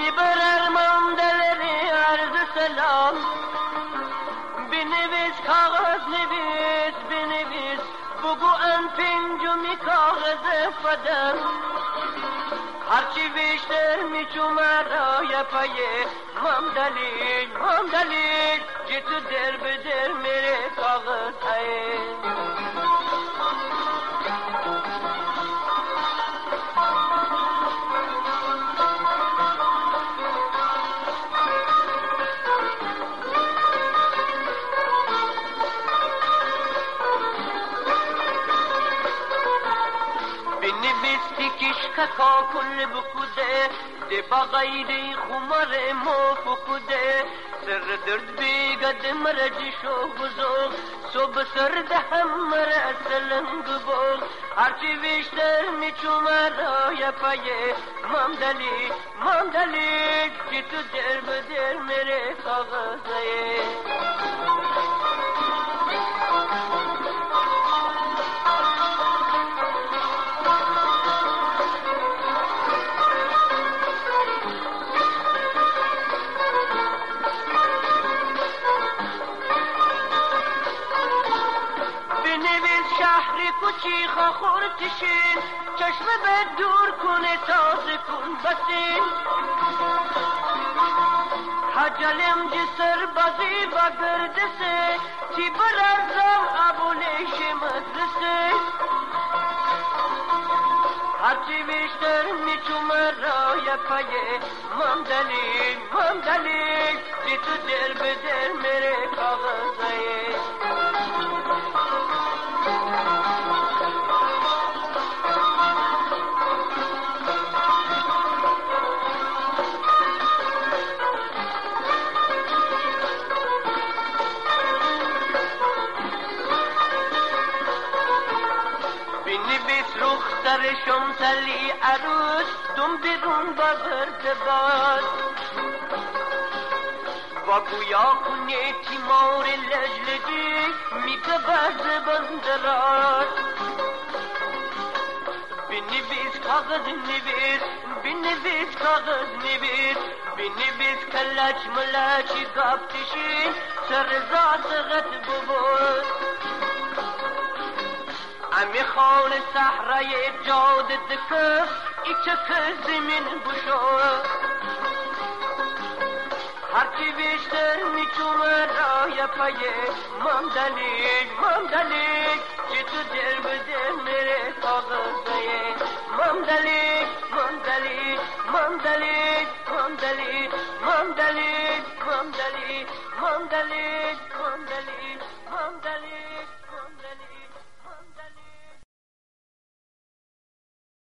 بررمم دلری عرض سلام بنویس کاغذ نویس بنویس بگو ان پنجمی کاغذ فدم هرچی بیشتر میچوم رای پایه ممدلی جتو در بدر میره کاغذ های کاکا کل بکوده ده با غیری خمار مفکوده سر درد بیگد مرجی شو بزرگ صبح سر دهم مر سلنگ بول هرچی بیشتر میچوم رای پایه ممدلی که تو در بدر میره کاغذه کوچی خورتشین چشم به دور کنه تازه کن بسین حجلم جسر بازی و گردسه چی بررزم ابولش مدرسه هرچی بیشتر میچوم رای پایه ممدلی چی تو در بدر میره کاغذه در شمسلی عروس دم بیرون با بردباد و گویا کنه تیمار لجلجی میگه برد بندرات بنویس کاغذ نویس بنویس کاغذ نویس بنویس کلچ ملچی گافتشی سر زاسغت ببود امی خان صحرای جاد دکه ایچه که زمین بشود هرچی بیشتر میچوم رای پایه ممدلی چی تو در بده میره کاغذه ممدلی